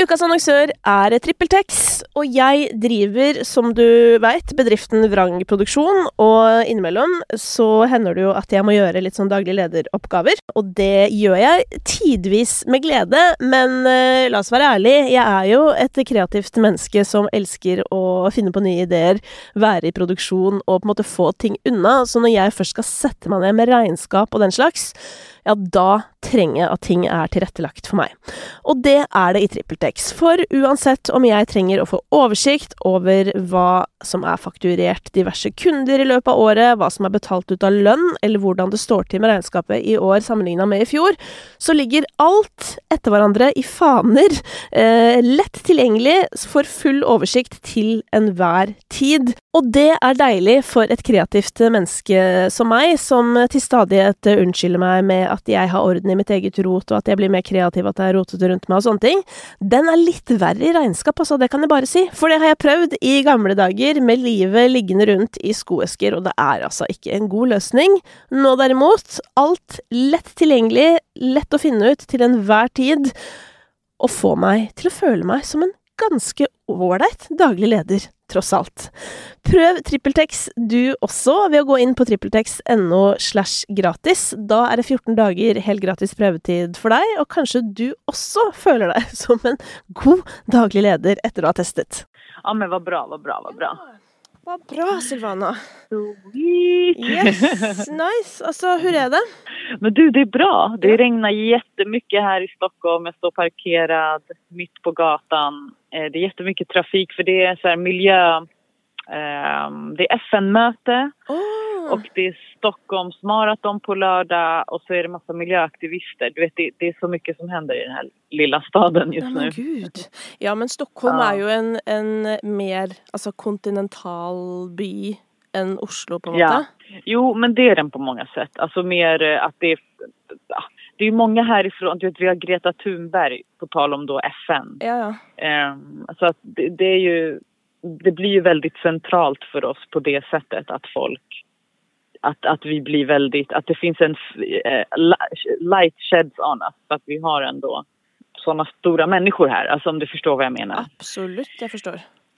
Ukas annonsør TrippelTex, og jeg driver, som du vet, bedriften Vrang Produksjon, og innimellom så hender det jo at jeg må gjøre litt sånn daglig lederoppgaver, og det gjør jeg tidvis med glede, men la oss være ærlig, jeg er jo et kreativt menneske som elsker å finne på nye ideer, være i produksjon og på en måte få ting unna, så når jeg først skal sette meg ned med regnskap og den slags, ja, da trenger jeg at ting tilrettelagt for meg. Og det det i TrippelTex, for uansett om jeg trenger å få oversikt over hva som fakturert diverse kunder i løpet av året, hva som betalt ut av lønn, eller hvordan det står til med regnskapet i år sammenlignet med i fjor, så ligger alt etter hverandre i faner, lett tilgjengelig for full oversikt til enhver tid. Og det deilig for et kreativt menneske som meg, som til stadighet unnskylder meg med at jeg har orden i mitt eget rot, og at jeg blir mer kreativ, at jeg rotet rundt meg og sånne ting. Den litt verre i regnskap, altså, det kan jeg bare si. For det har jeg prøvd i gamle dager, med livet liggende rundt i skoesker, og det altså ikke en god løsning. Nå derimot, alt lett tilgjengelig, lett å finne ut til enhver tid, og få meg til å føle meg som en ganske ålreit daglig leder, tross alt. Prøv TrippelTex du også ved å gå inn på trippeltex.no/gratis. Da det 14 dager helt gratis prøvetid for deg, og kanskje du også føler deg som en god daglig leder etter å ha testet. Ja, men vad bra. Vad bra, Silvana. Sweet. Yes, nice. Alltså, hur det? Men du, det bra. Det regnar jättemycket här i Stockholm. Jag står parkerad mitt på gatan. Det jättemycket trafik för det så här miljö. Det FN-möte. Och det Stockholms maraton på lördag. Och så det massa miljöaktivister. Du vet, det så mycket som händer i den här lilla staden just nu. Gud. Ja, men Stockholm jo en mer alltså, kontinental by än Oslo på en måte. Jo, men det den på många sätt. Alltså mer att det är ju många härifrån. Du vet, vi har Greta Thunberg på tal om då FN. Ja. Så att det är ju... Det blir ju väldigt centralt för oss på det sättet att folk att vi blir väldigt att det finns en light sheds on us för att vi har ändå såna stora människor här, alltså om du förstår vad jag menar. Absolut, jag förstår.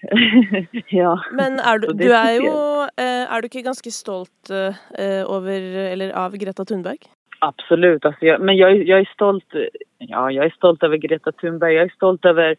Ja. Men du du inte ganska stolt över eller av Greta Thunberg? Absolut, alltså jag är stolt. Ja, jag är stolt över Greta Thunberg. Jag är stolt över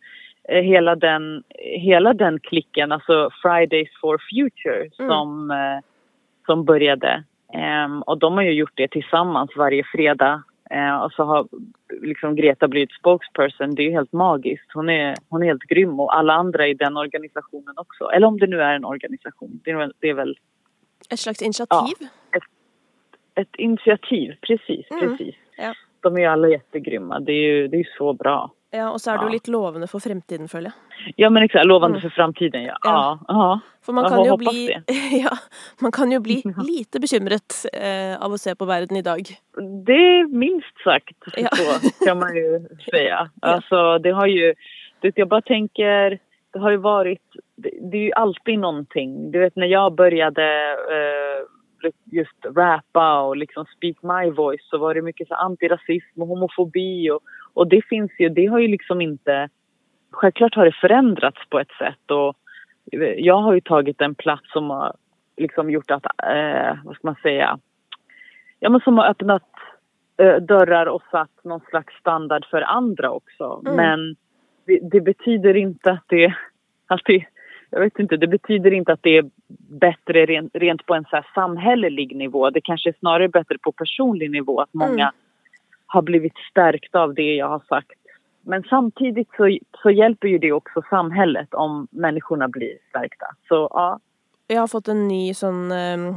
hela den klicken, alltså Fridays for Future som började. Och de har ju gjort det tillsammans varje fredag. Och så har liksom Greta blivit spokesperson. Det är ju helt magiskt. Hon är helt grym, och alla andra i den organisationen också. Eller om det nu är en organisation. Det är väl ett slags initiativ. Ja, ett initiativ, precis. Ja. De är ju alla jättegrymma. Det är ju så bra. Ja, och så det ju lite lovande för framtiden, följer jag. Ja, men exakt, lovande för framtiden, ja. Ja. För man kan ju bli man kan ju bli lite bekymret av att se på världen idag. Det är minst sagt så kan man ju säga. Alltså det har ju jag bara tänker, det har ju varit det är ju alltid någonting. Du vet, när jag började just rappa och liksom speak my voice, så var det mycket så antirasism och homofobi och det finns ju, det har ju liksom inte, självklart har det förändrats på ett sätt, och jag har ju tagit en plats som har liksom gjort att vad ska man säga, ja, men som har öppnat dörrar och satt någon slags standard för andra också. Men det betyder inte att det jag vet inte, det betyder inte att det är bättre rent på en så här samhällelig nivå. Det kanske är snarare bättre på personlig nivå, att många har blivit stärkt av det jag har sagt. Men samtidigt så hjälper ju det också samhället om människorna blir stärkta. Så ja. Jag har fått en ny sån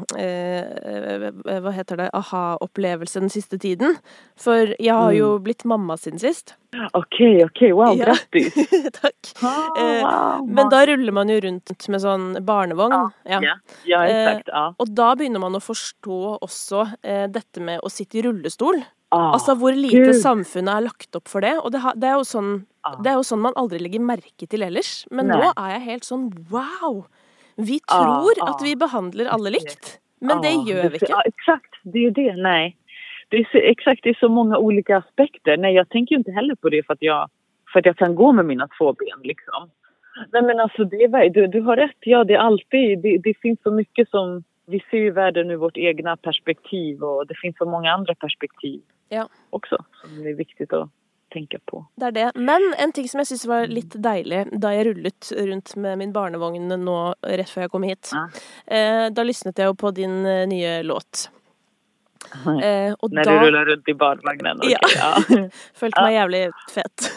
vad heter det, aha-upplevelse den sista tiden. För jag har ju blivit mamma sen sist. Okej, wow, grattis. Tack. Men då rullar man ju runt med sån barnevagn. Ja, exakt. Ja. Och då börjar man att förstå också detta med att sitta i rullestol. Alltså hvor lite samfunnet lagt upp för det, och det är ju sån man aldrig lägger märke till ellers. Men nu är jag helt sån wow. Vi tror att vi behandlar alla likt, men det gör vi inte. Ja, exakt, det är ju det. Nej. Det är så många olika aspekter. Nej, jag tänker ju inte heller på det för att jag För att jag kan gå med mina 2 ben liksom. Nej men alltså du har rätt, ja det är alltid, det finns så mycket som, vi ser ju världen ur vårt egna perspektiv och det finns så många andra perspektiv också som det är viktigt att tänka på. Det är det, men en ting som jag synes var lite deilig da jeg rullet runt med min barnevogn nå rett før jeg kom hit, da lyssnade jag på din nye låt. Och när du rullar runt i barnvagnen. Okay, Følte meg jævlig fett.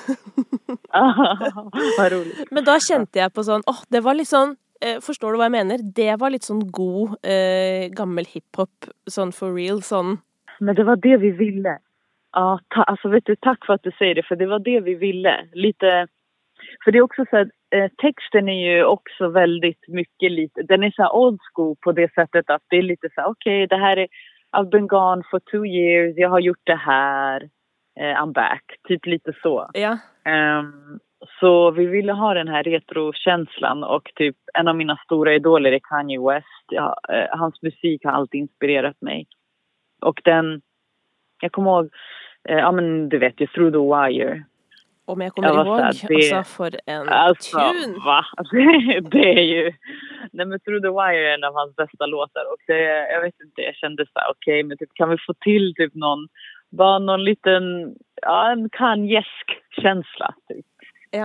Vad roligt. Men da kjente jeg på sånn, det var litt sånn, forstår du hva jeg mener? Det var litt sånn god, gammel hiphop, sånn for real, sånn. Men det var det vi ville. Ja, alltså vet du, tack för att du säger det, för det var det vi ville. Lite, för det är också så att texten är ju också väldigt mycket lite, den är så här old school på det sättet att det är lite så här, okej, det här är I've been gone for 2 years, jag har gjort det här, I'm back, typ lite så. Ja. Så vi ville ha den här retrokänslan och typ en av mina stora idoler är Kanye West. Hans musik har alltid inspirerat mig. Och jag kommer ihåg, men du vet ju, Through the Wire. Om jag kommer ihåg, alltså för en tune. Va? Det är ju, nej men Through the Wire är en av hans bästa låtar. Och jag vet inte, jag kände så här, okej, men typ, kan vi få till typ någon liten, en Kanye-esk känsla typ. Ja.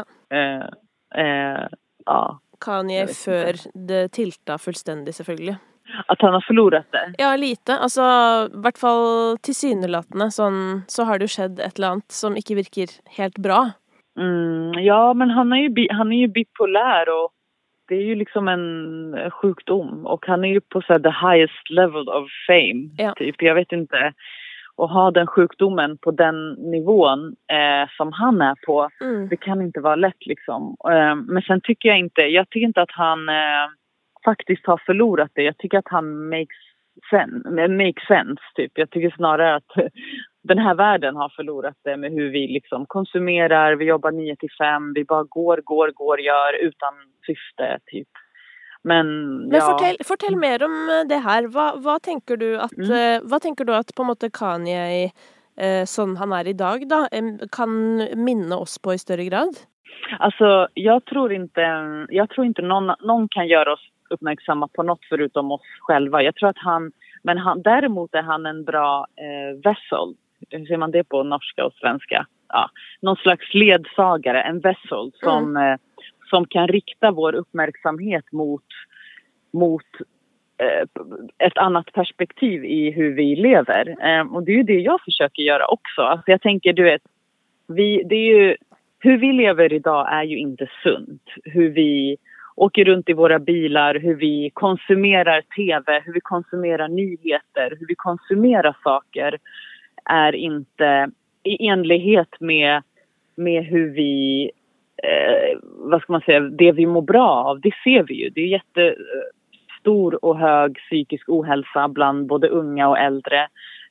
Ja. Kanye för det tilta fullständigt selvfølgelig. Att han har förlorat det? Ja, lite. Altså, i hvert fall tilsynelatende sånn, så har det ju skjedd ett eller annat som inte virker helt bra. Ja, men han är ju bipolär och det är ju liksom en sjukdom. Och han är ju på så här, the highest level of fame. Typ. Jag vet inte. Och ha den sjukdomen på den nivån som han är på, det kan inte vara lätt liksom. Men sen tycker jag inte att han faktiskt har förlorat det. Jag tycker att han makes sense typ. Jag tycker snarare att den här världen har förlorat det med hur vi liksom konsumerar, vi jobbar 9-5, vi bara går, gör utan syfte typ. Men fortell mer om det här. Vad tänker du att på en måte Kanye sån han är idag då kan minna oss på i större grad? Alltså jag tror inte någon kan göra oss uppmärksamma på något förutom oss själva. Jag tror att däremot är han en bra vessel. Hur ser man det på norska och svenska? Ja, någon slags ledsagare, en vessel som kan rikta vår uppmärksamhet mot ett annat perspektiv i hur vi lever. Och det är ju det jag försöker göra också. Alltså jag tänker, du vet, hur vi lever idag är ju inte sunt. Hur vi åker runt i våra bilar, hur vi konsumerar tv, hur vi konsumerar nyheter, hur vi konsumerar saker är inte i enlighet med hur vi vad ska man säga, det vi mår bra av, det ser vi ju. Det är jättestor och hög psykisk ohälsa bland både unga och äldre.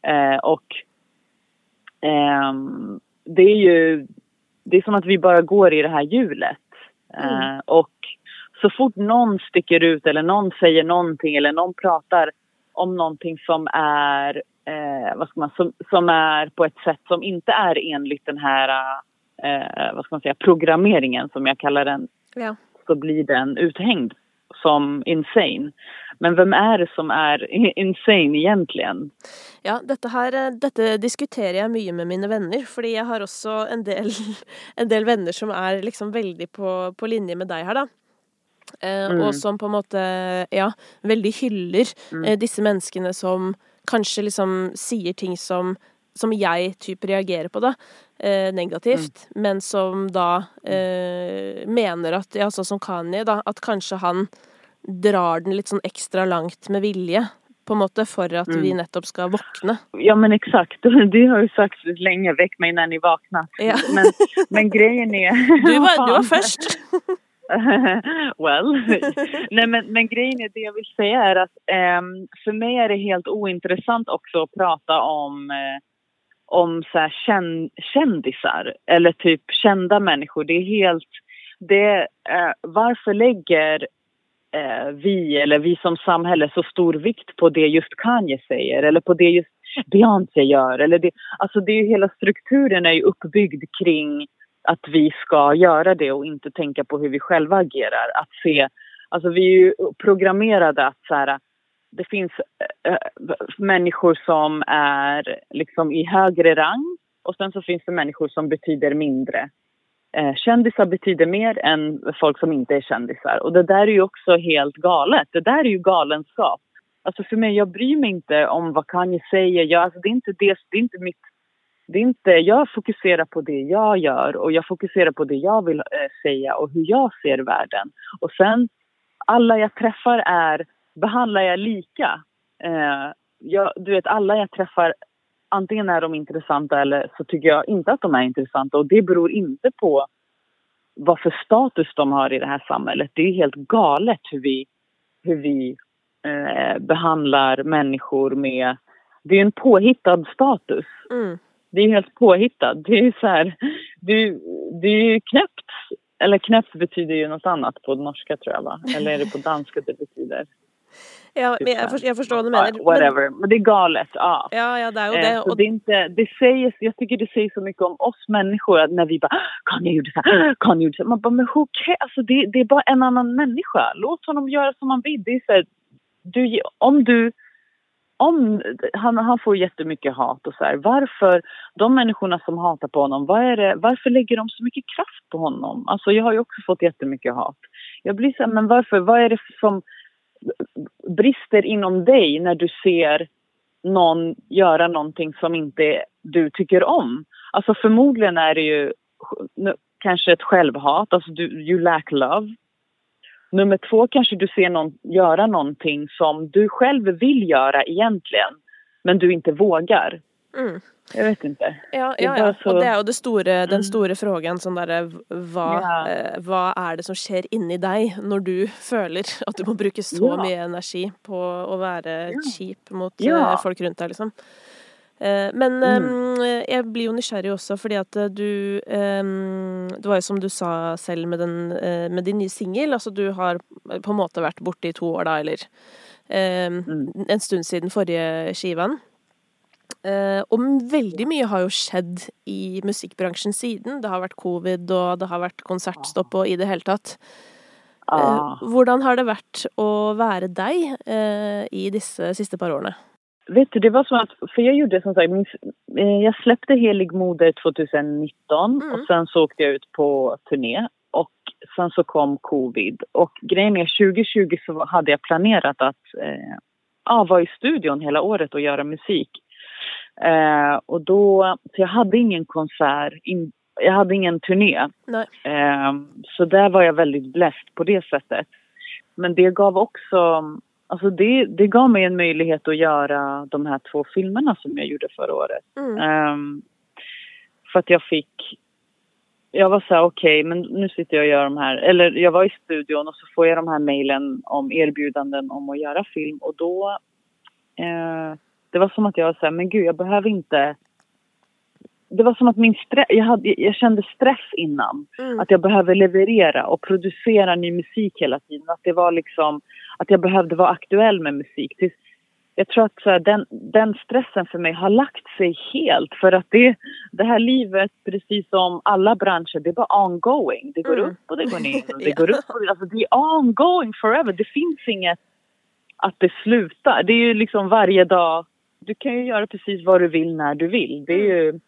Det är som att vi bara går i det här hjulet. Och så fort någon sticker ut eller någon säger någonting eller någon pratar om någonting som är som är på ett sätt som inte är enligt den här programmeringen som jag kallar den, så blir den uthängd som insane. Men vem är det som är insane egentligen? Ja, dette diskuterer jag mycket med mina vänner, för jag har också en del vänner som är liksom väldigt på linje med dig här då. Och som på en måte väldigt hyllar dessa människorna som kanske liksom säger ting som jag typ reagerar på då negativt, men som då menar att så som Kanye då, att kanske han drar den lite sån extra långt med vilje på en måte för att vi nettopp ska vakna. Ja men exakt, det har ju sagt länge, väck mig när ni vaknar. Ja. Men grejen är du var först. Well, nej men grejen är, det jag vill säga är att för mig är det helt ointressant också att prata om så här kändisar eller typ kända människor. Det är helt varför lägger vi som samhälle så stor vikt på det just Kanye säger eller på det just Beyoncé gör eller det är ju hela strukturen är ju uppbyggd kring att vi ska göra det och inte tänka på hur vi själva agerar. Att se, alltså vi är ju programmerade att så här, det finns människor som är liksom i högre rang och sen så finns det människor som betyder mindre. Kändisar betyder mer än folk som inte är kändisar. Och det där är ju också helt galet. Det där är ju galenskap. Alltså för mig, jag bryr mig inte om vad Kanye säger. Alltså det är inte det, det är inte mitt... Det är inte, jag fokuserar på det jag gör och jag fokuserar på det jag vill säga och hur jag ser världen. Och sen, alla jag träffar behandlar jag lika. Du vet, alla jag träffar, antingen är de intressanta eller så tycker jag inte att de är intressanta. Och det beror inte på vad för status de har i det här samhället. Det är helt galet hur vi behandlar människor med... Det är en påhittad status. Mm. Det är helt påhittad. Det är så här... Det är ju knäppt. Eller knäppt betyder ju något annat på norska, tror jag, va? Eller är det på danska det betyder? Ja, men jag förstår vad du menar. Whatever. Men det är galet, ja. Ja, det är ju det. Så det är inte... Det säger... Jag tycker det säger så mycket om oss människor. Att när vi bara... Kan jag gjorde så här? Kan jag gjorde så här? Man bara, men okej. Alltså det är bara en annan människa. Låt honom göra som han vill. Det är så här... Han får jättemycket hat och så här. Varför de människorna som hatar på honom, varför lägger de så mycket kraft på honom? Alltså jag har ju också fått jättemycket hat. Jag blir så här, men varför? Vad är det som brister inom dig när du ser någon göra någonting som inte du tycker om? Alltså förmodligen är det ju kanske ett självhat, alltså you lack love. Nummer 2, kanske du ser någon göra någonting som du själv vill göra egentligen. Men du inte vågar. Mm. Jag vet inte. Ja. Så... Og det er jo den store frågan, sånn der, hva er det som skjer inni deg når du føler at du må bruke så mye energi på å være kjip mot folk rundt deg, liksom. Men jeg blir jo nysgjerrig også fordi at det var jo som du sa selv med din nye single, altså du har på en måte vært borte i 2 år da, eller en stund siden forrige skiven. Og veldig mye har jo skjedd i musikkbransjen siden. Det har vært covid, og det har vært konsertstopp og i det hele tatt. Hvordan har det vært å være deg i disse siste par årene? Vet du, det var som att, för jag gjorde som sagt, jag släppte Helig Moder 2019 och sen så åkte jag ut på turné och sen så kom covid. Och grejen är 2020 så hade jag planerat att vara i studion hela året och göra musik. Och då, så jag hade ingen konsert, jag hade ingen turné. Så där var jag väldigt bläst på det sättet. Men det gav också... Alltså det gav mig en möjlighet att göra de här 2 filmerna som jag gjorde förra året. För att jag var så här, okej, men nu sitter jag och gör de här. Eller jag var i studion och så får jag de här mejlen om erbjudanden om att göra film. Och då, det var som att jag var så här, men gud, jag behöver inte... Det var som att jag kände stress innan. Att jag behöver leverera och producera ny musik hela tiden. Att det var liksom... Att jag behövde vara aktuell med musik. Jag tror att så här, den stressen för mig har lagt sig helt. För att det här livet, precis som alla branscher, det är bara ongoing. Det går upp och det går ner. Och det går upp och alltså, det är ongoing forever. Det finns inget att det slutar. Det är ju liksom varje dag. Du kan ju göra precis vad du vill när du vill. Det är ju...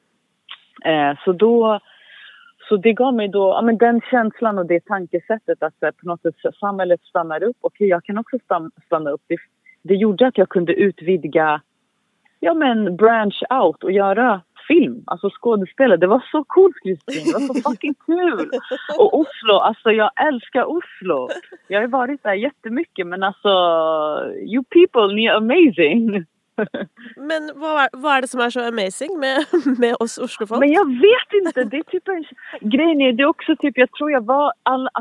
Så det gav mig då, men den känslan och det tankesättet att på något sätt samhället stannar upp. Och jag kan också stanna upp. Det gjorde att jag kunde utvidga, branch out och göra film. Alltså skådespelare. Det var så coolt, Kristin. Det var så fucking kul. Och Oslo, alltså jag älskar Oslo. Jag har varit där jättemycket, men alltså, you people, ni är amazing. Men vad är det som är så amazing med oss Oslo-folk? Men jag vet inte, det är typ grejen är, det är också typ, jag tror jag var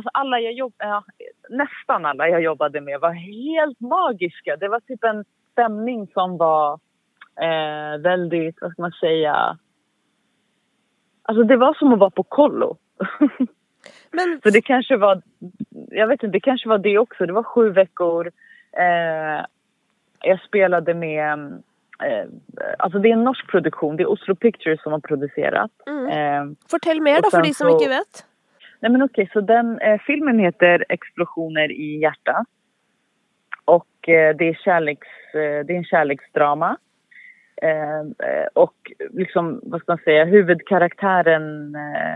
nästan alla jag jobbade med var helt magiska. Det var typ en stämning som var väldigt, vad ska man säga, alltså det var som att vara på kollo. Men... Så det kanske var, jag vet inte, det kanske var det också. Det var 7 veckor. Jag spelade med alltså det är en norsk produktion. Det är Oslo Pictures som har producerat. Fortell mer då för de som inte vet. Nej men okej, så den filmen heter Explosioner i hjärtat. Och det är en kärleksdrama. Och liksom, vad ska man säga, huvudkaraktären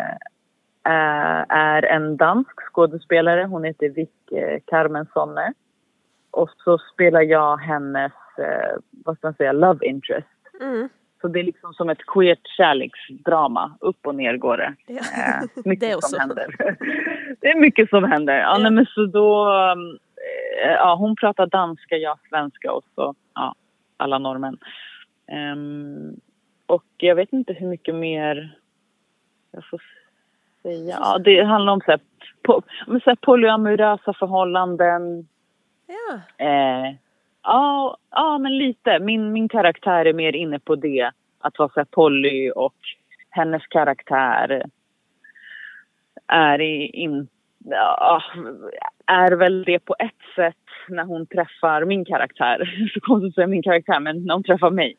är en dansk skådespelare. Hon heter Vic Carmensonne. Och så spelar jag hennes, vad ska man säga, love interest. Så det är liksom som ett queert kärleksdrama. Upp och ner går det. Mycket det som händer. Det är mycket som händer. Ja, nej, men så då, hon pratar danska, jag svenska och så, alla norrmän. Och jag vet inte hur mycket mer jag får säga. Ja, det handlar om så här polyamorösa förhållanden. Ja, men lite. Min karaktär är mer inne på det. Att vara så här poly, och hennes karaktär är väl det på ett sätt när hon träffar min karaktär. Så konstigt att säga min karaktär, men när hon träffar mig.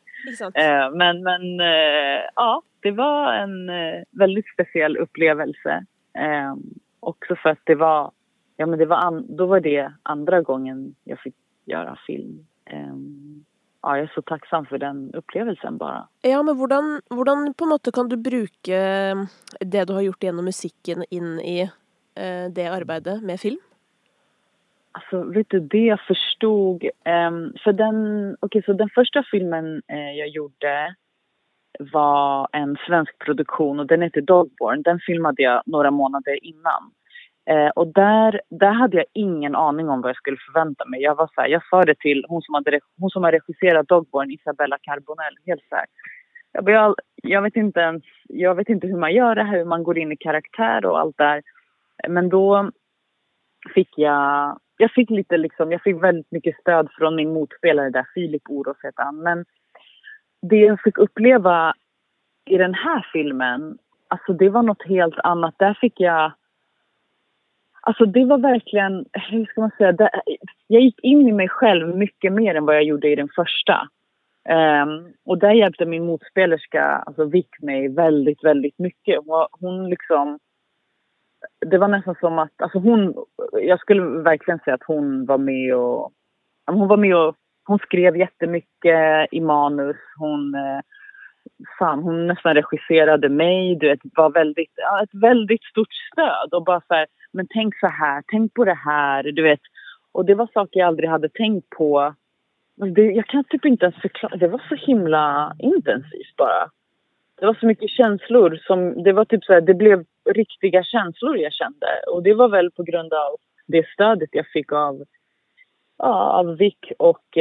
Det var en väldigt speciell upplevelse. Också för att då var det andra gången jag fick göra film. Jag är så tacksam för den upplevelsen bara. Ja, men hvordan på en måte kan du bruke det du har gjort genom musiken in i det arbetet med film? Alltså, vet du, det jag förstod... så den första filmen jag gjorde var en svensk produktion och den heter Dogborn. Den filmade jag några månader innan. Och där hade jag ingen aning om vad jag skulle förvänta mig. Jag sa det till hon som har regisserat Dogborn, Isabella Carbonell, helt så här. Jag vet inte hur man gör det här, hur man går in i karaktär och allt där. Men då fick jag fick väldigt mycket stöd från min motspelare där, Filip Oros heter han. Men det jag fick uppleva i den här filmen, alltså det var något helt annat. Där fick jag... Alltså det var verkligen, hur ska man säga, jag gick in i mig själv mycket mer än vad jag gjorde i den första. Och där hjälpte min motspelerska, alltså Vic, mig väldigt, väldigt mycket. Hon liksom, det var nästan som att, alltså jag skulle verkligen säga att hon var med och hon skrev jättemycket i manus. Hon nästan regisserade mig, du vet, var ett väldigt stort stöd och bara så här, men tänk så här, tänk på det här, du vet. Och det var saker jag aldrig hade tänkt på. Jag kan typ inte ens förklara, det var så himla intensivt bara. Det var så mycket känslor som, det var typ så här, det blev riktiga känslor jag kände. Och det var väl på grund av det stödet jag fick av Vic och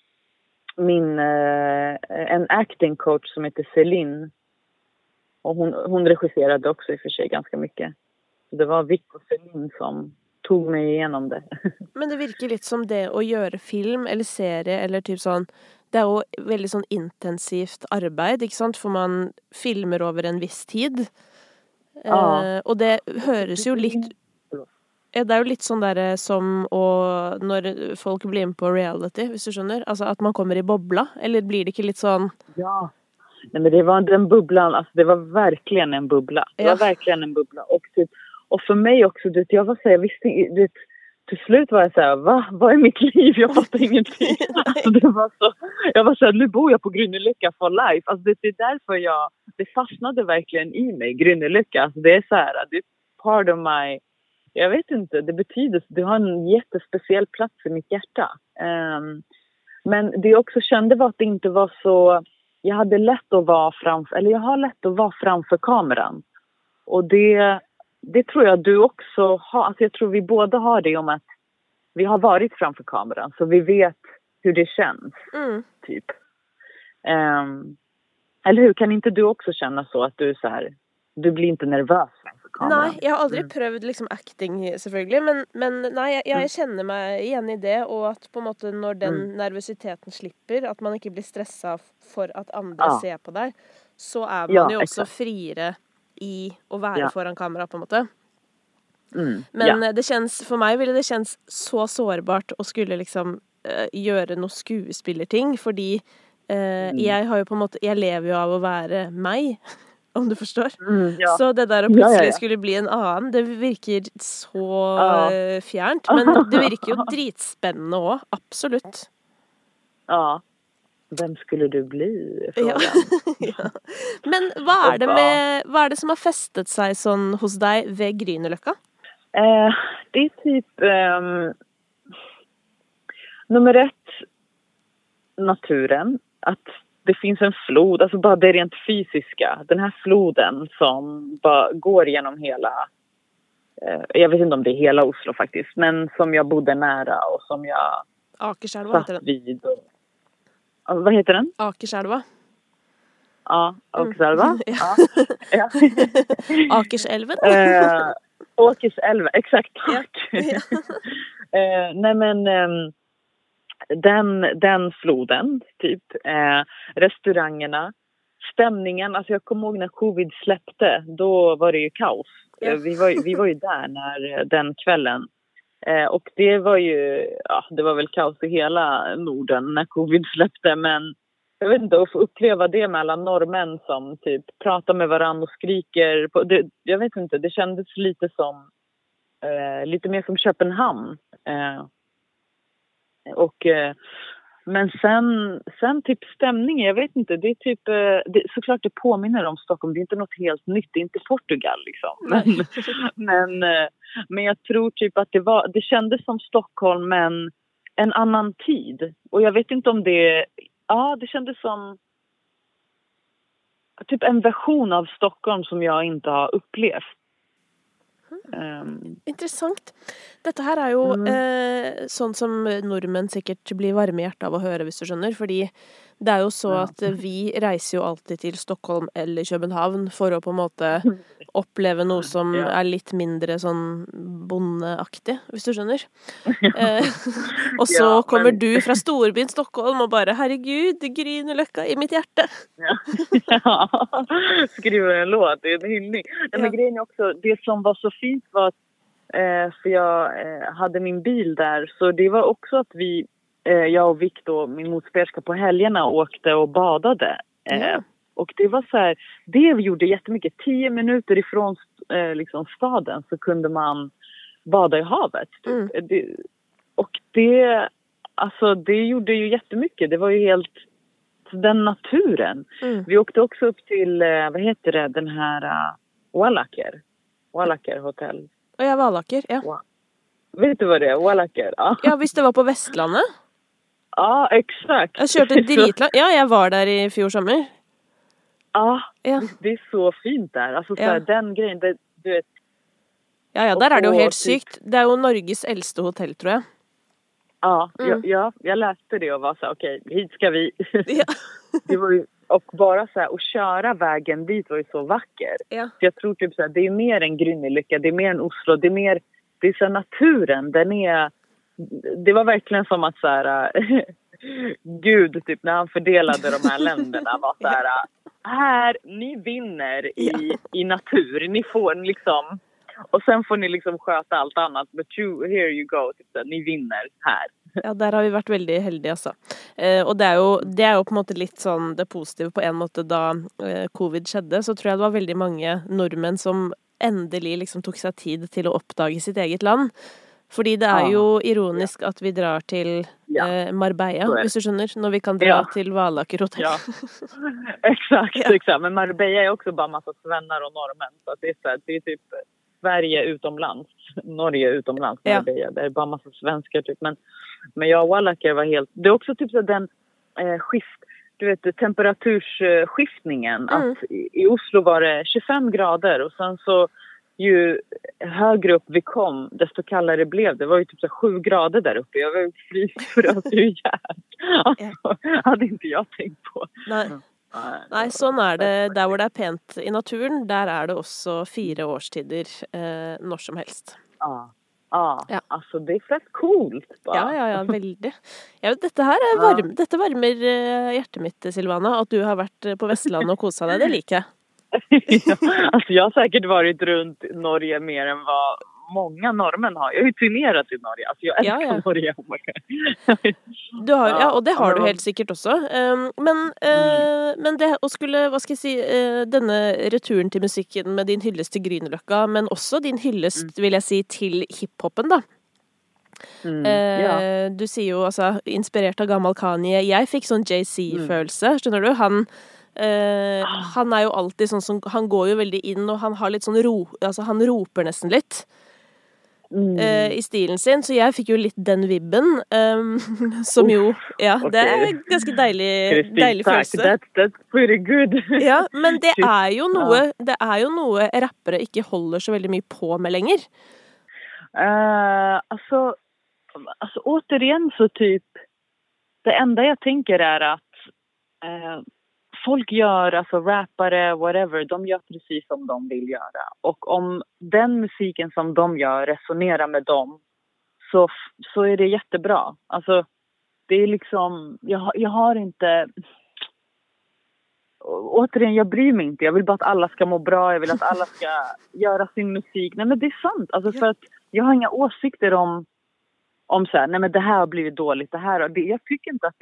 en acting coach som heter Celine. Och hon regisserade också i och för sig ganska mycket. Så det var Vic och Celine som tog mig igenom det. Men det virker lite som det att göra film eller serie eller typ sån, det är ju väldigt sån intensivt arbete, inte sant? För man filmer över en viss tid. Och det hörs ju lite, det är ju lite sån där som och när folk blir med på reality, hvis du skjønner, alltså att man kommer i bobbla, eller blir det inte lite sån? Ja. Nej, men det var den bubblan, alltså det var verkligen en bubbla. Det var verkligen en bubbla. Och för mig också, jag var så här, jag visste, till slut var jag så här, vad är mitt liv? Jag fattar ingenting. Alltså jag var så här, nu bor jag på Grünnelycka for life. Alltså det är därför det fastnade verkligen i mig, Grünnelycka. Alltså det är så här, det är part of my, jag vet inte, det har en jättespeciell plats i mitt hjärta. Men det jag också kände var att det inte var så, jag har lätt att vara framför kameran. Och det tror jag du också har. Alltså jag tror vi båda har det, om att vi har varit framför kameran. Så vi vet hur det känns. Typ. Eller hur? Kan inte du också känna så att du är så här, du blir inte nervös framför kameran? Nej, jag har aldrig prövat liksom acting selvfølgelig, men nej, jag känner mig igen i det, och att på en måte när den nervositeten slipper, att man inte blir stressad för att andra ser på dig, så är man ju också friare i att vara foran kamera på en måte. Men det känns, för mig ville det känns så sårbart att skulle liksom göra något skuespillerting, fordi Jeg har jo på en måte, jeg lever jo av å være meg, om du forstår. Ja. Så det der å plutselig skulle bli en annen, det virker så fjernt. Men det virker jo dritspennende også, absolutt. Ja. Vem skulle du bli? Ja. Ja. Men hva er det som har festet seg sånn hos deg ved Grünerløkka? Det är typ nummer 1 naturen, att det finns en flod, alltså bara det rent fysiska, den här floden som bara går genom hela, jag vet inte om det är hela Oslo faktiskt, men som jag bodde nära och som jag Akerselva heter den. Vid. Vad heter den? Akerselva. Ja, Akerselva. Ja. Ja. Akerselven. Åkerselva, exakt, tack. Ja. Nej men den floden typ, restaurangerna, stämningen, alltså jag kommer ihåg när covid släppte, då var det ju kaos. Ja. Vi var ju där när den kvällen. Och det var ju, det var väl kaos i hela Norden när covid släppte, men jag vet inte, att få uppleva det med alla norrmän som typ pratar med varandra och skriker. Jag vet inte, det kändes lite som, lite mer som Köpenhamn. Men sen typ stämningen, jag vet inte, det är typ, såklart det påminner om Stockholm, det är inte något helt nytt, det är inte Portugal liksom. Men jag tror typ att det kändes som Stockholm men en annan tid. Och jag vet inte om det kändes som typ en version av Stockholm som jag inte har upplevt. Interessant. Dette her er jo sånn som nordmenn sikkert blir varme i hjertet av å høre, hvis du skjønner, fordi det er jo så at vi reiser jo alltid til Stockholm eller København for å på en måte oppleve noe som er litt mindre sånn bondeaktig, hvis du skjønner. Og så kommer du fra storbyen Stockholm og bare, herregud, Grünerløkka i mitt hjerte. Ja, skriver en låt, det är en hyllning. Men grejen är också, det som var så fint var att för jag hade min bil där, så det var också att jag och Victor, min motspelerska, på helgerna åkte och badade. Och det var så här, det gjorde jättemycket. 10 minuter ifrån liksom staden så kunde man bada i havet. Det gjorde ju jättemycket. Det var ju helt den naturen. Vi åkte också upp till, vad heter det, den här Wallaker hotell. Ja, Wallaker, ja. Vet du vad det är? Wallaker, ja. Ja, visst det var på Vestlandet. Ja, exakt. Jag körde dritlångt. Ja, jag var där i fjol sommar. Ja, det är så fint där. Alltså så här, den grejen, du vet. Ja, där är det ju helt sykt. Det är ju Norges äldste hotell, tror jag. Ja, jag läste det och var så okej, hit ska vi. Ja. Det var ju, och bara så här, att köra vägen dit var ju så vacker. Ja. Så jag tror typ så här, det är mer än Grünerløkka, det är mer än Oslo, det är så här, naturen, det var verkligen som att så här, Gud typ när han fördelade de här länderna var så här, ni vinner i natur, ni får liksom, och sen får ni liksom sköta allt annat, but here you go, typ så, ni vinner här. Ja, der har vi vært veldig heldige, altså. Og det er jo på en måte litt sånn det positive på en måte da covid skjedde, så tror jeg det var veldig mange nordmenn som endelig liksom tok seg tid til å oppdage sitt eget land. Fordi det er jo ironisk at vi drar til Marbella, hvis du skjønner, når vi kan dra till Wallaker hotell. Ja. Exakt. Men Marbella är också bara massa svennar och norrmän, så att det är typ Sverige utomlands, Norge utomlands, Marbella. Det är bara massa svenskar typ, men jag och Wallaker var helt, det är också typ så den du vet, temperatursskiftningen, att i Oslo var det 25 grader och sen så ju högre upp vi kom, desto kallare blev det. Det var ju typ så 7 grader där uppe. Jag var ju frysfrös ju alltså, hade inte jag tänkt på. Nej, sånn er det. Der hvor det er pent i naturen, der er det også 4 årstider når som helst. Ja, alltså det är fett coolt. Bara. Ja, väldigt. Ja, dette her er dette varmer hjertet mitt, Silvana, at du har vært på Vestlandet og koset deg, det liker jeg. Alltså jag har säkert varit runt Norge mer än många norrmän har. Jag har ju turnerat i Norge. Alltså jag älskar Norge. Du har, og det har du helt sikkert også. Men det å skulle, hva skal jeg si, denne returen til musikken med din hyllest til Grünerløkka, men også din hyllest, vil jeg si, til hiphopen, da. Du sier jo, altså, inspirert av gammel Kanye. Jeg fikk sånn JC-følelse, skjønner du? Han jo alltid sånn som, han går jo veldig inn, og han har litt sånn altså han roper nesten litt i stilen sin, så jeg fikk jo litt den vibben, som jo, det ganske deilig følelse. That's pretty good. Ja, men det jo noe rappere ikke holder så veldig mye på med lenger. Alltså återigen så typ det enda jag tänker att folk gör, alltså rappare, whatever, de gör precis som de vill göra. Och om den musiken som de gör resonerar med dem så är det jättebra. Alltså det är liksom, jag har inte, återigen, jag bryr mig inte. Jag vill bara att alla ska må bra, jag vill att alla ska göra sin musik. Nej men det är sant, alltså för att jag har inga åsikter om så här, nej men det här har blivit dåligt, jag tycker inte att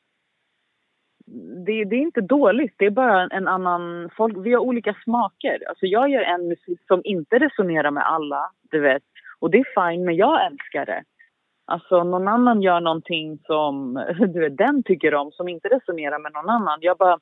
det är inte dåligt, det är bara en annan folk, vi har olika smaker. Alltså jag gör en musik som inte resonerar med alla, du vet, och det är fine, men jag älskar det. Alltså någon annan gör någonting som du vet, den tycker om, som inte resonerar med någon annan. Jag bara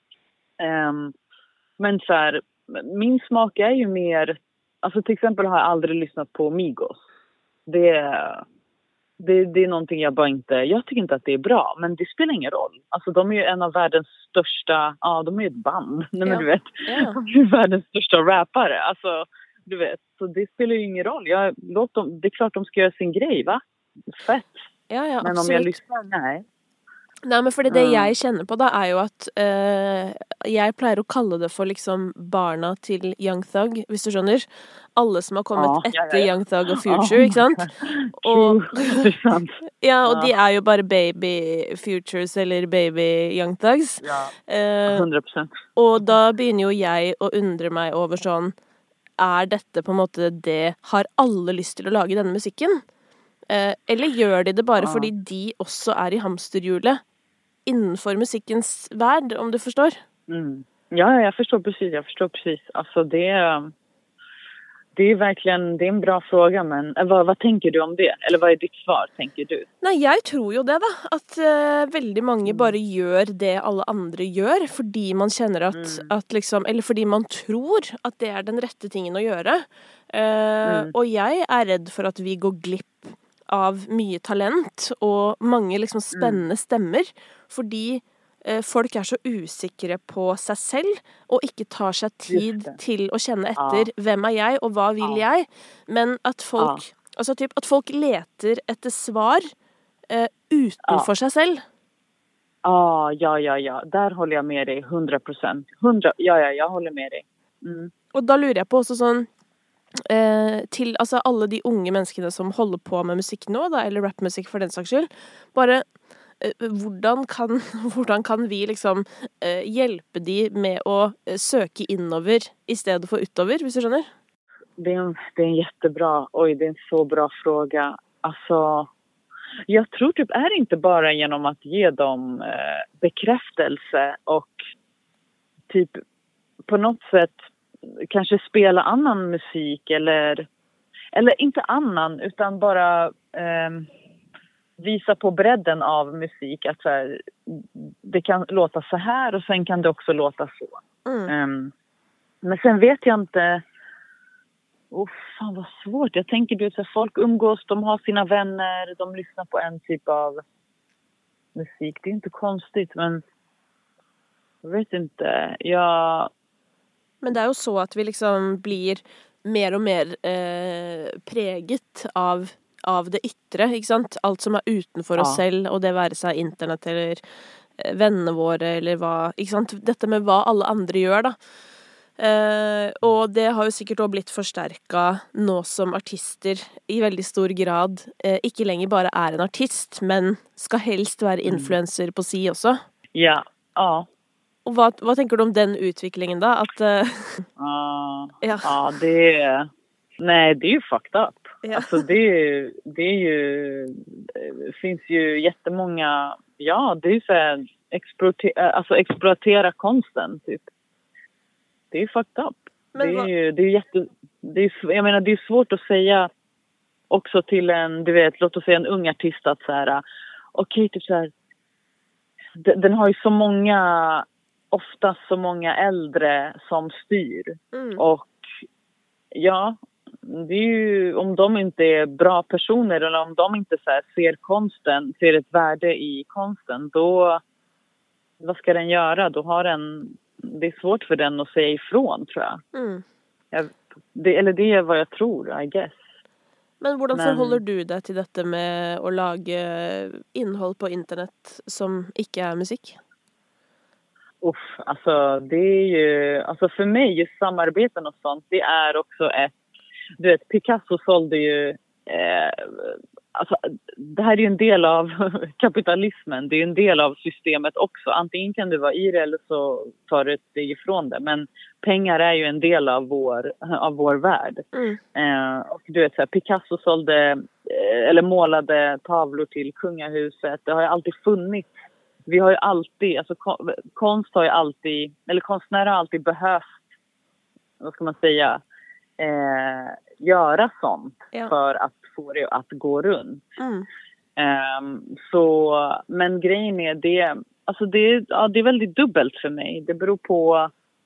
men så här, min smak är ju mer, alltså till exempel har jag aldrig lyssnat på Migos. Det är någonting jag bara inte, jag tycker inte att det är bra, men det spelar ingen roll. Alltså de är ju en av världens största, de är ju ett band, men du vet, de är ju världens största rappare, alltså du vet, så det spelar ju ingen roll. Låt dem, det är klart de ska göra sin grej, va? Fett. Ja, men absolutt. Om jag lyssnar, nej. Nei, men fordi det jeg kjenner på da, jo at jeg pleier å kalle det for liksom barna til Young Thug, hvis du skjønner. Alle som har kommet etter Young Thug og Future, ikke sant? Og, og de jo bare baby Futures eller baby Young Thugs. Ja, 100%. Og da begynner jo jeg å undre meg over sånn, dette på en måte det, har alle lyst til å lage denne musikken? Eller gjør de det bare fordi de også i hamsterhjulet innenfor musikkens värld, om du förstår? Ja, jag förstår precis. Alltså det är verkligen, det är en bra fråga, men vad tänker du om det? Eller vad är ditt svar, tänker du? Nej, jag tror ju det da, att väldigt många bara gör det alla andra gör, fordi man känner att liksom, eller fordi man tror att det är den rätta tingen att göra. Och jag är rädd för att vi går glipp av mye talent og mange liksom spennende stemmer, fordi folk så usikre på seg selv og ikke tar seg tid til å kjenne etter hvem jeg og hva vil jeg, men at folk, altså typ, at folk leter etter svar utenfor seg selv. Ja. Der holder jeg med deg 100%. Jeg holder med deg. Og da lurer jeg på også sånn, til altså alle de unge menneskene som holder på med musikk nå da, eller rapmusikk for den saks skyld, bare hvordan kan vi liksom hjelpe de med å søke innover i stedet for utover, hvis du skjønner? Det är en jättebra, det är en så bra fråga. Alltså, jag tror typ det inte bara genom att ge dem bekräftelse och typ på något sätt kanske spela annan musik eller inte annan utan bara visa på bredden av musik att så här, det kan låta så här och sen kan det också låta så. Men sen vet jag inte, fan vad svårt. Jag tänker du så folk umgås, de har sina vänner, de lyssnar på en typ av musik. Det är inte konstigt, men jag vet inte. Men det jo så at vi liksom blir mer og mer preget av det ytre, ikke sant? Alt som utenfor oss selv, og det være seg internett eller vennene våre, eller hva, ikke sant? Dette med hva alle andre gjør da. Og det har jo sikkert også blitt forsterket nå som artister i veldig stor grad ikke lenger bare en artist, men skal helst være influencer på si også. Ja. Og hva tenker du om den utviklingen da? At, det är ju fucked up. Ja. Alltså det är ju, det finns ju jättemånga, ja det är så här, exploatera konsten typ. Det är ju fucked up. Jag menar det är svårt att säga också till en, du vet, låt oss säga en ung artist att så här, okej, typ så här, den har ju så många, ofta så många äldre som styr. Och ja, det är ju, om de inte är bra personer eller om de inte så här, ser ett värde i konsten, då vad ska den göra? Det är svårt för den att säga ifrån, tror jag. Det är vad jag tror, I guess. Men hvordan forholder du deg til dette med å lage innhold på internett som ikke är musik? Alltså det är ju, alltså för mig just samarbeten och sånt, det är också du vet, Picasso sålde ju, alltså det här är ju en del av kapitalismen, det är ju en del av systemet också. Antingen kan du vara i det eller så tar du ett steg ifrån det, men pengar är ju en del av vår värld. Och du vet så här, Picasso sålde eller målade tavlor till kungahuset. Det har ju alltid funnits. Vi har ju alltid, alltså konst har ju alltid, eller konstnärer har alltid behövt, vad ska man säga, göra sånt för att få det att gå runt. Men grejen är det, alltså det är väldigt dubbelt för mig. Det beror på,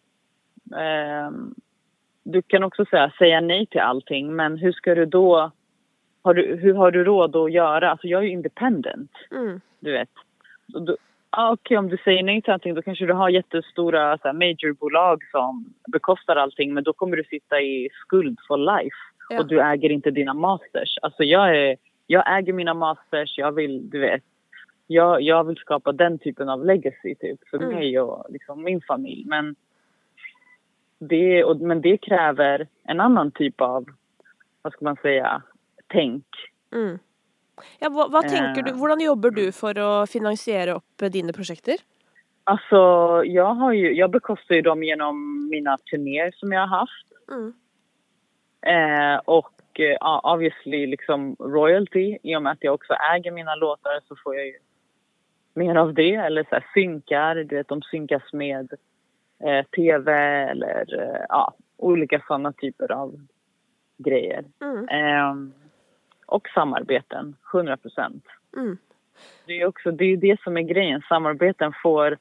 du kan också säga nej till allting, men hur ska du då, hur har du råd att göra? Alltså jag är ju independent, du vet. Okej, om du säger nej till allting, då kanske du har jättestora majorbolag som bekostar allting, men då kommer du sitta i skuld for life. Och du äger inte dina masters. Alltså jag äger mina masters, jag vill, du vet, jag vill skapa den typen av legacy typ för mig och liksom min familj, men det kräver en annan typ av, vad ska man säga, tänk. Ja, vad tänker du? Hvordan jobbar du för att finansiera upp dina projekter? Alltså, jag bekostar ju dem genom mina turnéer som jag har haft. Och obviously liksom royalty, i och med att jag också äger mina låtar så får jag ju mer av det. Eller så här, synkar, du vet, de synkas med tv eller olika sådana typer av grejer. Och samarbeten, 100%. Det är det som är grejen. Samarbeten får...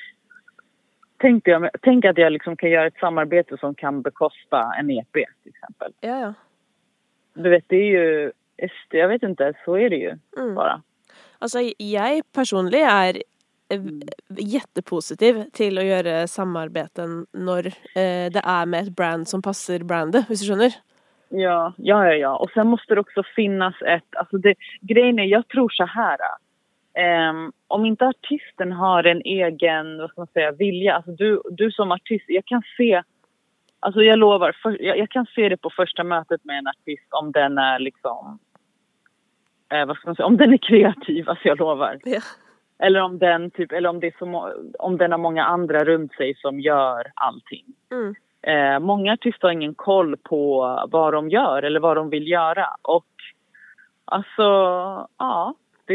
Tänk att jag liksom kan göra ett samarbete som kan bekosta en EP till exempel. Ja. Du vet, det är ju... Jag vet inte, så är det ju bara. Alltså, jag personligen är jättepositiv till att göra samarbeten när det är med ett brand som passar brandet, hvis du skjønner. Ja. Och sen måste det också finnas grejen är, jag tror så här. Om inte artisten har en egen, vad ska man säga, vilja. Alltså du som artist, jag kan se, alltså jag lovar, jag kan se det på första mötet med en artist om den är liksom, vad ska man säga, om den är kreativ, alltså jag lovar. Eller om den typ, eller om det är om den har många andra runt sig som gör allting. Många artister har ingen koll på vad de gör eller vad de vill göra. Och alltså, det är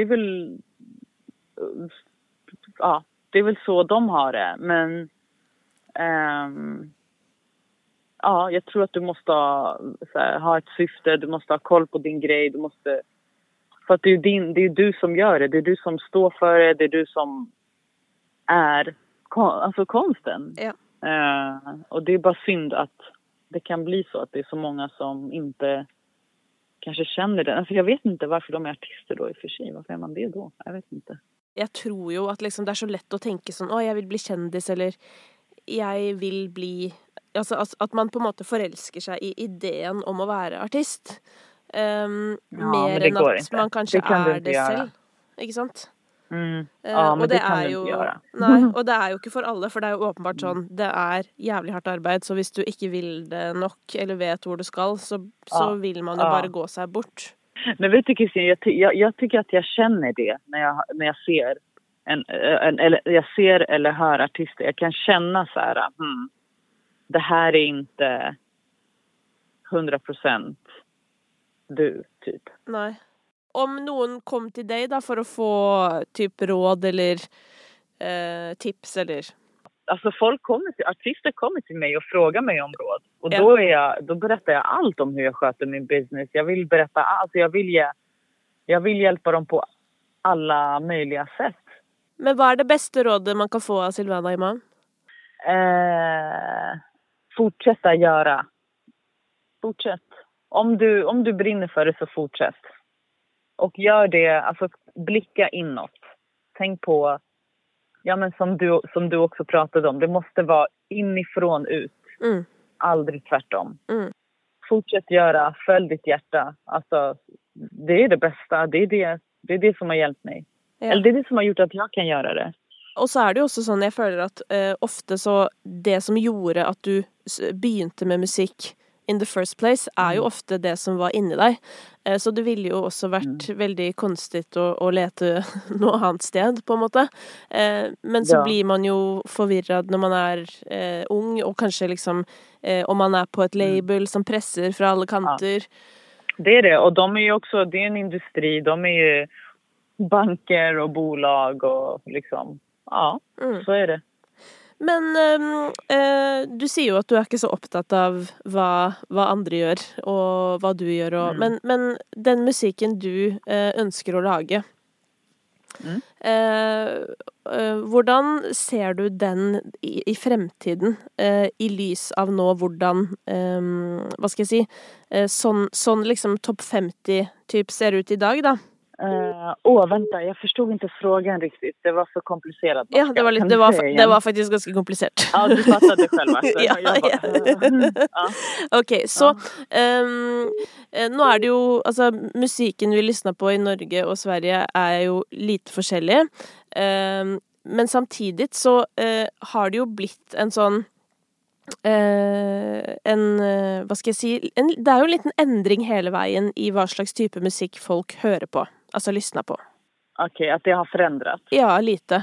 väl så de har det. Men jag tror att du måste ha ett syfte, du måste ha koll på din grej, du måste, för att det är du som gör det, det är du som står för det, det är du som är konsten. Och det är bara synd att det kan bli så att det är så många som inte kanske känner det. Alltså jag vet inte varför de är artister då i och för sig. Varför är man det då? Jag vet inte. Jag tror ju att liksom det är så lätt att tänka sån, jag vill bli kändis eller jag vill bli, alltså att man på något sätt förälskar sig i idén om att vara artist. Mer än att inte. Man kanske är det själv. Inte sant? Men och det kan du inte göra. Nej, och det är ju inte för alla, för det är ju uppenbart sån, det är jävligt hårt arbete, så hvis du inte vill det nog eller vet var du ska, så vill man ju bara gå sig bort. Men vet du Kristin, jag tycker att jag känner det när jag ser eller hör artister. Jag kan känna så här, det här är inte 100% du, typ. Nej. Om någon kom till dig då för att få typ råd eller tips eller... Alltså artister kommer till mig och frågar mig om råd. Och då berättar jag allt om hur jag sköter min business. Jag vill berätta allt. Jag vill hjälpa dem på alla möjliga sätt. Men vad är det bästa rådet man kan få av Silvana Imam? Fortsätta göra. Fortsätt. Om du brinner för det så fortsätt. Och gör det, alltså blicka inåt. Tänk på, ja men som du också pratade om. Det måste vara inifrån ut. Aldrig tvärtom. Fortsätt göra, följ ditt hjärta. Alltså, det är det bästa. Det är det som har hjälpt mig. Ja. Eller det är det som har gjort att jag kan göra det. Och så är det ju också sånn, jag føler at ofte så det som gjorde at du begynte med musikk in the first place, er jo ofte det som var inni deg. Så det ville jo også vært veldig konstigt å lete noe annet sted, på en måte. Men så blir man jo forvirret når man er ung, og kanskje liksom om man er på et label som presser fra alle kanter. Ja. Det är det, och de är ju också, det är en industri, de är ju banker och bolag och liksom, ja, så är det. Men du sier jo at du er ikke så opptatt av hva andre gjør, og hva du gjør, og, men den musikken du ønsker å lage, hvordan ser du den i fremtiden, i lys av nå hvordan, hva skal jeg si, sånn liksom topp 50 typ ser ut i dag da? Vänta, jag förstod inte frågan riktigt. Det var för komplicerat. Ja, det var faktiskt ganska komplicerat. Ja, du fattade själv alltså. Okej, så nå er det jo, altså musikken vi lyssnar på i Norge og Sverige er jo lite forskjellig. Men samtidigt så har det jo blitt en sånn hva skal jeg si, det er jo en liten endring hele veien i hva slags type musikk folk hører på, altså lyssnar på. Okej, att det har förändrat. Ja, lite.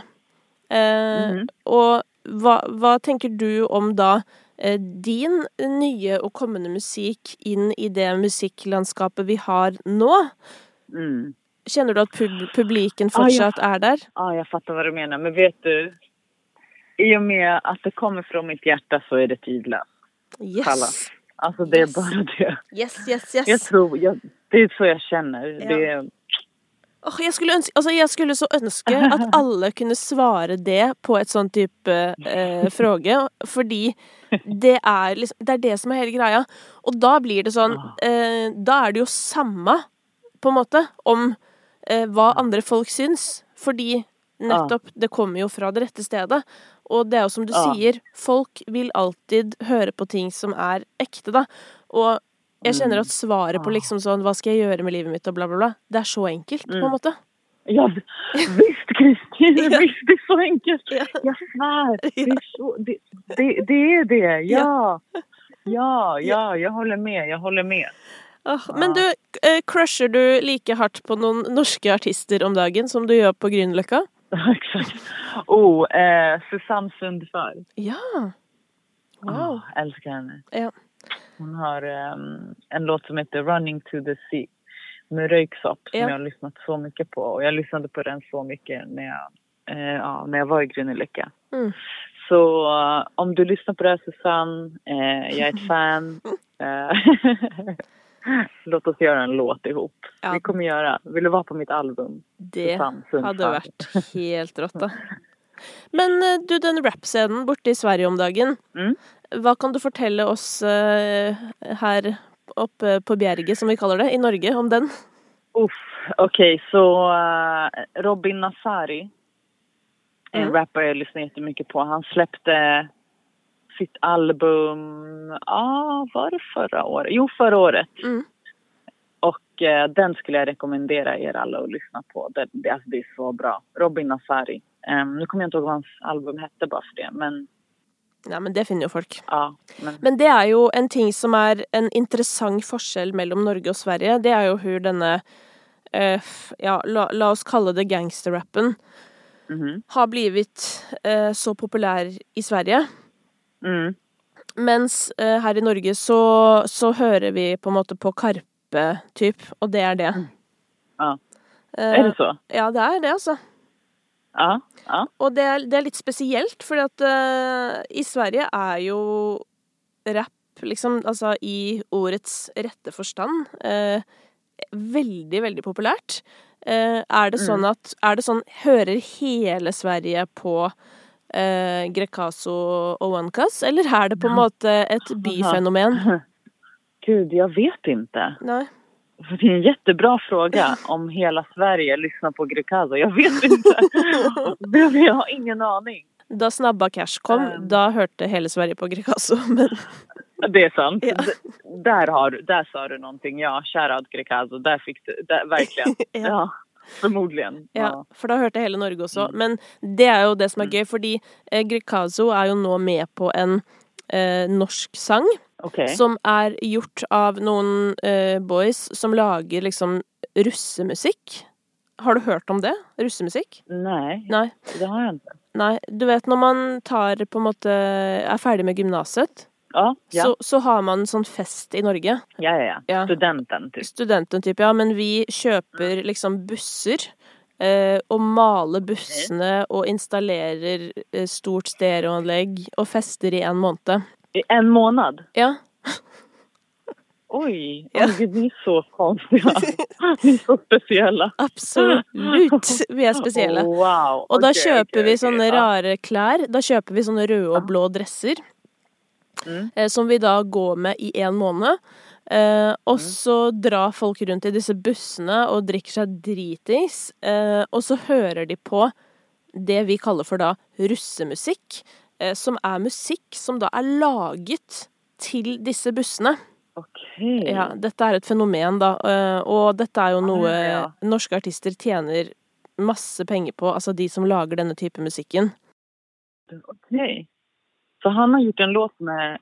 Og hva tenker du om da din nye og kommende musikk inn i det musikklandskapet vi har nå? Kjenner du at publiken fortsatt er der? Ja, jag fattar vad du menar, men vet du, i och med att det kommer från mitt hjärta så är det tidlöst. Yes. Alltså det är bara det. Yes. Jag tror, det är så jag känner. Ja. Det jeg skulle så ønske at alle kunne svare det på et sånn type fråge, fordi det er liksom, det er det som er hele greia. Og da blir det sånn, da er det jo samme, på en måte, om hva andre folk syns, fordi nettopp, det kommer jo fra det rette stedet. Og det er jo som du sier, folk vil alltid høre på ting som er ekte da. Og jeg kjenner at svaret på liksom sånn, hva skal jeg gjøre med livet mitt og bla bla bla, det er så enkelt på en måte. Ja, visst Kristin, visst det är så enkelt. Jag svär, det är det, ja, jag håller med. Men du, crusher du like hardt på noen norske artister om dagen som du gjør på Grünerløkka? Exakt. Susanne Sundfør. Ja. Wow. Älskar henne. Ja. Hon har en låt som heter Running to the Sea med Röyksopp som jag har lyssnat så mycket på. Och jag lyssnade på den så mycket när jag var i Grünerløkka. Så om du lyssnar på det här, Susanne, jag är ett fan. Låt oss göra en låt ihop. Ja. Vi kommer göra. Vill du vara på mitt album? Det hade varit helt rått da. Men du, den rap-scenen borte i Sverige om dagen. Hva kan du fortelle oss her oppe på Bjerget, som vi kaller det, i Norge, om den? Okej, så Robin Nasari, en rappare jag lyssnar jättemycket på. Han släppte sitt album, var det förra året? Jo, förra året. Och den skulle jag rekommendera er alla att lyssna på. Det är så bra. Robin Nasari. Nu kommer jag inte ihåg vad hans album hette bara för det, men... Ja, men det finner jo folk. Ja, men det er jo en ting som er en interessant forskjell mellom Norge og Sverige. Det er jo hvor denne, la oss kalle det gangsterrappen, har blivit så populær i Sverige. Mens her i Norge så hører vi på en måte på Karpe gruppe-typ, og det er det. Ja. Er det så? Ja, det er det, altså. Ja. Og det er litt spesielt, fordi at i Sverige er jo rap, liksom, altså i ordets rette forstand, veldig, veldig populært. Er det sånn hører hele Sverige på Greekazo og OneCuz, eller är det på en måte ett byfenomen? Gud, jag vet inte. Nej. För det är en jättebra fråga om hela Sverige lyssnar på Greekazo. Jag vet inte. Jag har ingen aning. Da Snabba Cash kom, da hørte hele Sverige på Greekazo, men... Det är sant. Ja. Där sa du någonting. Ja, shoutout Greekazo. Där fick du, verkligen. Ja. Förmodligen. Ja, for da hørte hele Norge også. Men det er jo det som er gøy, fordi Greekazo er jo nå med på en norsk sang, som er gjort av noen boys som lager liksom russemusikk. Har du hørt om det? Russemusikk? Nej, det har jag inte. Nei, du vet når man tar på en måte, er ferdig med gymnaset, ja. Så har man en sånn fest i Norge. Ja. Studenten typ. Studenten typ, ja. Men vi kjøper liksom busser og maler bussene og installerer stort stereoanlegg og fester i en måned. I en måned? Ja. Oj, vi är så konstiga. Vi är så speciella. Absolutt, vi er spesielle. Wow. Og da kjøper vi sånne rare klær. Da kjøper vi sånne røde og blå dresser. Som vi da går med i en måned. Og så drar folk rundt i disse bussene og drikker seg dritings. Og så hører de på det vi kaller for da russemusikk, som er musikk som da er laget til disse bussene. Okay. Ja, dette er et fenomen da, og dette er jo noe norske artister tjener masse penger på, altså de som lager denne type musikken. Okej. Så han har gjort en låt med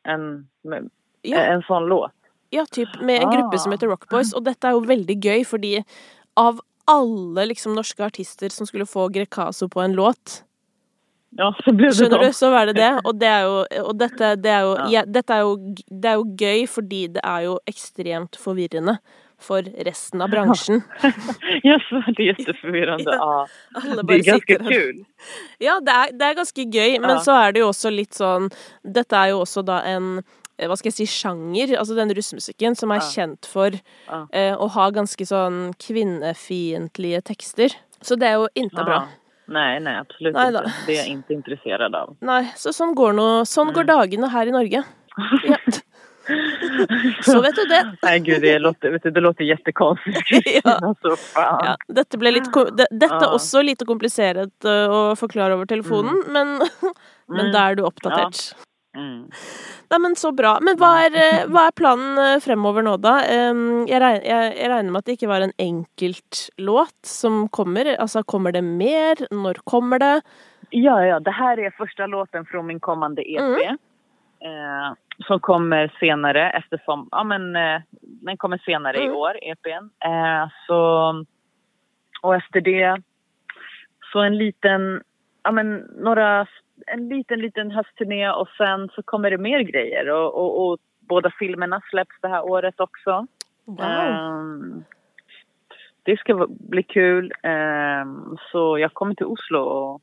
en sånn låt? Ja, typ med en gruppe som heter Rock Boys, og dette er jo veldig gøy, fordi av alle liksom norske artister som skulle få Greekazo på en låt, ja, så ble det skjønner du, så var det det, og dette er jo gøy, fordi det er jo ekstremt forvirrende for resten av bransjen. Ja, så er det jätteforvirrende. Ja. Det er ganske kul. Ja, det er ganske gøy, men så er det jo også litt sånn, dette er jo også da en, hva skal jeg si, sjanger, altså den russmusikken som er kjent for å ha ganske sånn kvinnefiendtlige tekster. Så det er jo inte bra. Nej, absolut inte. Det är jag inte intresserad av. Nej, så sånn går dagene her i Norge. Ja. Så vet du det. Nej gud, det låter jättekonstigt. Ja. Alltså, fan. Ja, dette er også litt komplisert å forklare over telefonen, men da er du oppdatert. Nei, men så bra. Men hva er planen fremover nå da? Jeg regner med at det ikke var en enkelt låt som kommer. Altså, kommer det mer? Når kommer det? Ja, det här är första låten från min kommande EP. Som kommer senare eftersom, den kommer senare i år, EPn. Och efter det så en liten liten höstturné och sen så kommer det mer grejer och båda filmerna släpps det här året också. Wow. Det ska bli kul. Så jag kommer till Oslo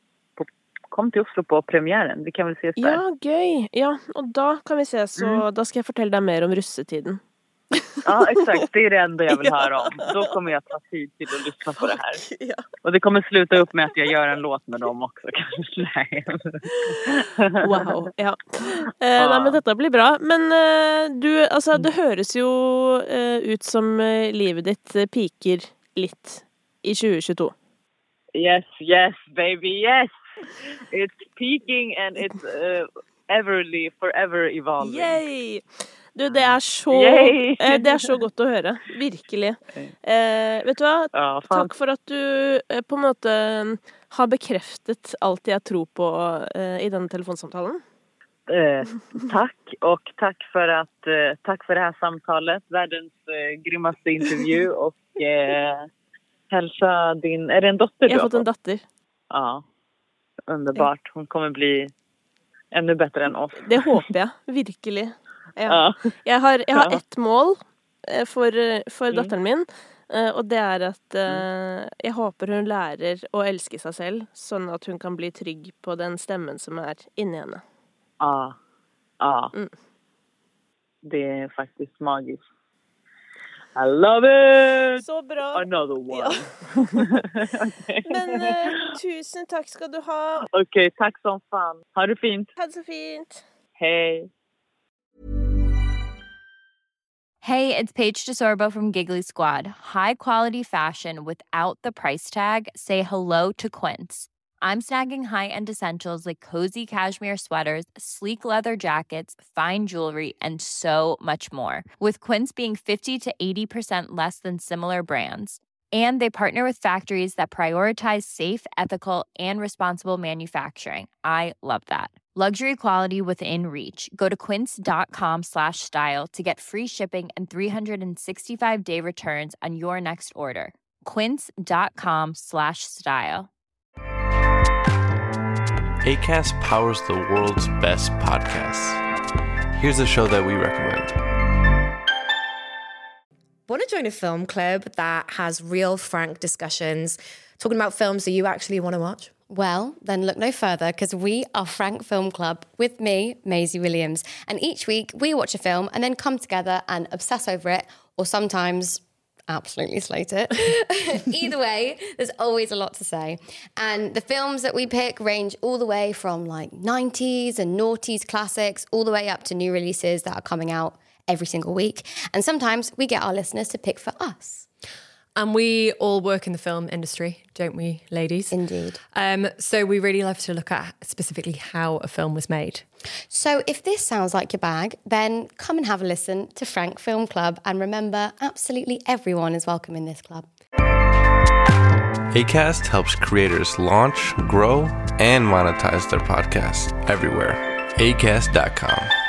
på premiären. Vi kan väl ses där. Ja, gøy. Ja, og da kan vi ses, så da skal jeg fortelle deg mer om russetiden. Ja, exakt. Det är det enda jag vill höra om. Då kommer jag ta tid till att lyssna på det här. Ja. Och det kommer sluta upp med att jag gör en låt med dem också. Nej. Wow, ja. Nei, men dette blir bra. Men det høres jo ut som livet ditt piker litt i 2022. Yes, baby, yes! It's peaking and it's forever evolving. Yay! Du, det er så godt å høre. Virkelig. Vet du hva? Ja, takk for at du på en måte har bekreftet alt jeg tror på i denne telefonsamtalen. Tack, och tack för det här samtalet. Världens grymmaste intervju och hälsa din... Är det en dotter du har fått? Jag har fått en dotter. Ja, underbart. Hon kommer bli ännu bättre än oss. Det håper jeg, virkelig. Ja. Jeg har ett mål for datteren min. Og det er at jeg håper hun lærer å elske seg selv, sånn at hun kan bli trygg på den stemmen som er inni henne. Det er faktisk magisk. I love it! Så bra. Another one. Ja. Men tusen takk skal du ha. Ok, takk som fan. Ha det fint. Ha det så fint. Hej. Hey, it's Paige DeSorbo from Giggly Squad. High quality fashion without the price tag. Say hello to Quince. I'm snagging high-end essentials like cozy cashmere sweaters, sleek leather jackets, fine jewelry, and so much more. With Quince being 50 to 80% less than similar brands. And they partner with factories that prioritize safe, ethical, and responsible manufacturing. I love that. Luxury quality within reach. Go to quince.com/style to get free shipping and 365-day returns on your next order. Quince.com/style. Acast powers the world's best podcasts. Here's a show that we recommend. Want to join a film club that has real, frank discussions, talking about films that you actually want to watch? Well, then look no further, because we are Frank Film Club with me, Maisie Williams. And each week we watch a film and then come together and obsess over it, or sometimes absolutely slate it. Either way, there's always a lot to say. And the films that we pick range all the way from like 90s and noughties classics, all the way up to new releases that are coming out every single week. And sometimes we get our listeners to pick for us. And we all work in the film industry, don't we, ladies? Indeed. So we really love to look at specifically how a film was made. So if this sounds like your bag, then come and have a listen to Frank Film Club. And remember, absolutely everyone is welcome in this club. Acast helps creators launch, grow, and monetize their podcasts everywhere. Acast.com.